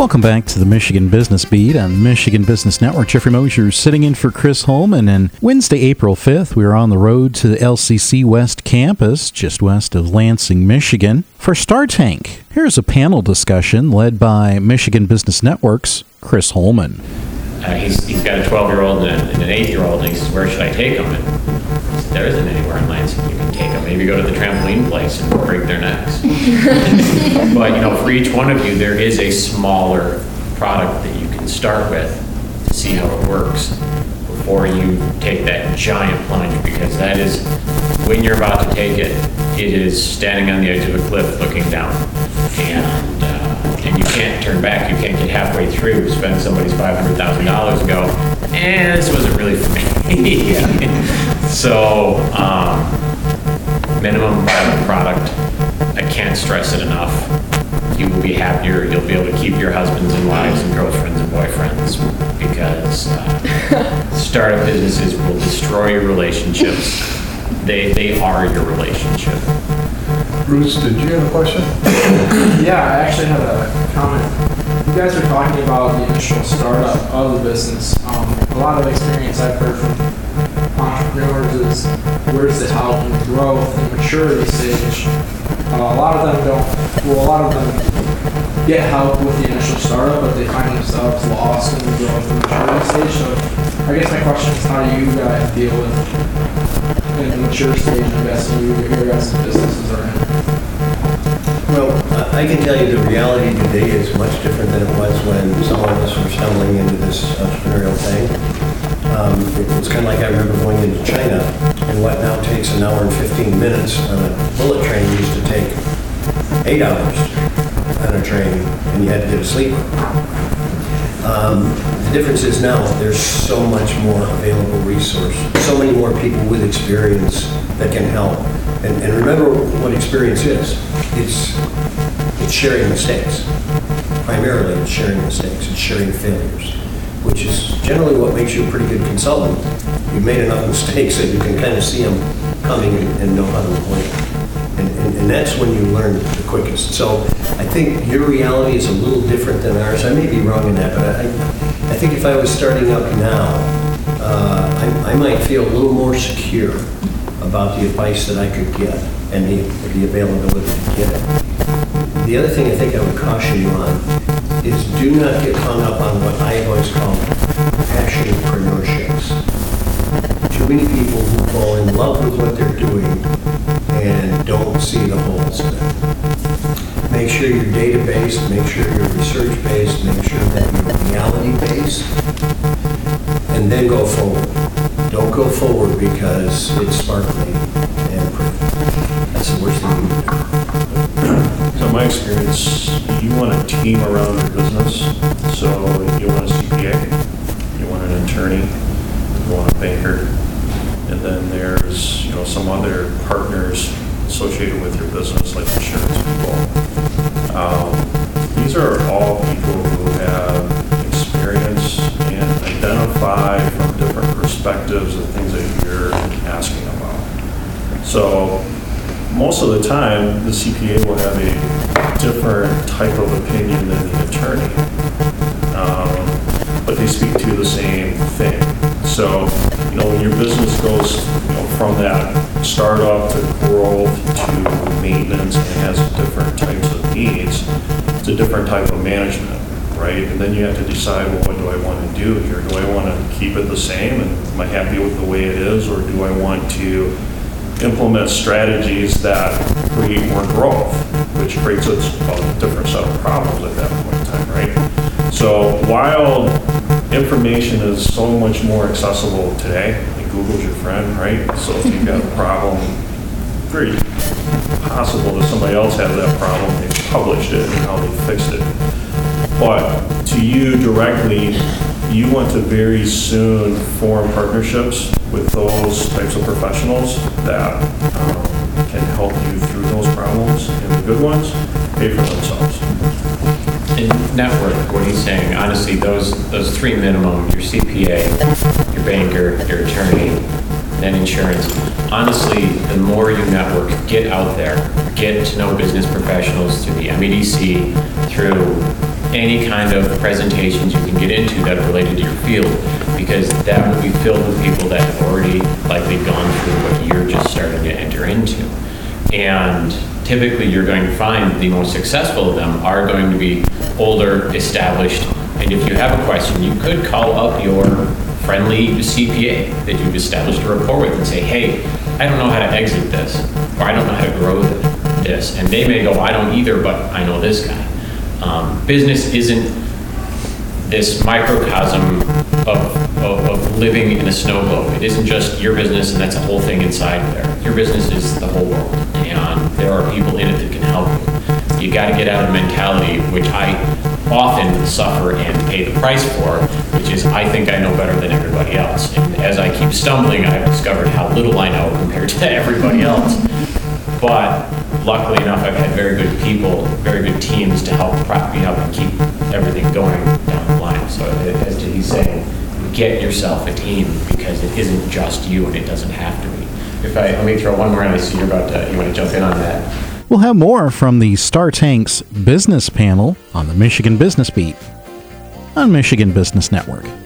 Welcome back to the Michigan Business Beat on Michigan Business Network. Jeffrey Mosier sitting in for Chris Holman, and Wednesday, April 5th, we are on the road to the LCC West Campus, just west of Lansing, Michigan, for Star Tank. Here's a panel discussion led by Michigan Business Network's Chris Holman. He's got a 12-year-old and an 8-year-old, and he says, where should I take him? And there isn't anywhere in Lansing you can take them. Maybe go to the trampoline place and break their necks. But, for each one of you, there is a smaller product that you can start with to see how it works before you take that giant plunge, because that is, when you're about to take it, it is standing on the edge of a cliff looking down. And you can't turn back. You can't get halfway through, spend somebody's $500,000 ago, and this wasn't really for me. So, minimum viable product. I can't stress it enough. You will be happier. You'll be able to keep your husbands and wives and girlfriends and boyfriends, because startup businesses will destroy your relationships. They are your relationship. Bruce, did you have a question? Yeah, I actually had a comment. You guys are talking about the initial startup of the business. A lot of experience I've heard from entrepreneurs is where's the help and growth and maturity stage. A lot of them get help with the initial startup, but they find themselves lost in the growth and maturity stage. So I guess my question is, how do you guys deal with in the mature stage, I'm guessing your guys' businesses are in? Well, I can tell you the reality today is much different than it was when some of us were stumbling into this entrepreneurial thing. It's kind of like I remember going into China, and what now takes an hour and 15 minutes on a bullet train used to take 8 hours on a train, and you had to get a sleeper. The difference is now there's so much more available resource, so many more people with experience that can help. And remember what experience is. It's sharing mistakes. Primarily it's sharing mistakes. It's sharing failures, which is generally what makes you a pretty good consultant. You've made enough mistakes that you can kind of see them coming and know how to avoid them. And that's when you learn the quickest. So I think your reality is a little different than ours. I may be wrong in that, but I think if I was starting up now, I might feel a little more secure about the advice that I could get and the availability to get it. The other thing I think I would caution you on is do not get hung up on what I have always called passionpreneurships. Too many people who fall in love with what they're doing and don't see the holes in it. Make sure you're data-based, make sure you're research-based, make sure that you're reality-based, and then go forward. Don't go forward because it's sparkly and pretty. That's the worst thing you can do. So in my experience, you want a team around your business. So you want a CPA, you want an attorney, you want a banker, and then there's some other partners associated with your business, like insurance people. These are all people who have experience and identify from different perspectives the things that you're asking about. So most of the time, the CPA will have a different type of opinion than the attorney, but they speak to the same thing. So, when your business goes, from that startup to growth to maintenance and has different types of needs, it's a different type of management, right? And then you have to decide, well, what do I want to do here? Do I want to keep it the same, and am I happy with the way it is, or do I want to implement strategies that create more growth, which creates a different set of problems at that point in time, right? So while information is so much more accessible today, and Google's your friend, right? So if you've got a problem, very possible that somebody else has that problem, they published it and how they fixed it. But to you directly, you want to very soon form partnerships with those types of professionals that can help you through those problems, and the good ones pay for themselves. And network, what he's saying, honestly, those three minimum, your CPA, your banker, your attorney, then insurance. Honestly, the more you network, get out there, get to know business professionals through the MEDC, through any kind of presentations you can get into that are related to your field, because that will be filled with people that have already likely gone through what you're just starting to enter into. And typically you're going to find the most successful of them are going to be older, established, and if you have a question, you could call up your friendly CPA that you've established a rapport with and say, hey, I don't know how to exit this, or I don't know how to grow this. And they may go, I don't either, but I know this guy. Business isn't this microcosm of living in a snow globe. It isn't just your business and that's a whole thing inside there. Your business is the whole world, and there are people in it that can help you. You got to get out of the mentality, which I often suffer and pay the price for, which is I think I know better than everybody else. And as I keep stumbling, I've discovered how little I know compared to everybody else. But luckily enough, I've had very good people, very good teams to help prop me up and keep everything going down the line. So as he's saying, get yourself a team, because it isn't just you and it doesn't have to be. Let me throw one more in. I see you want to jump in on that. We'll have more from the StarTanks business panel on the Michigan Business Beat on Michigan Business Network.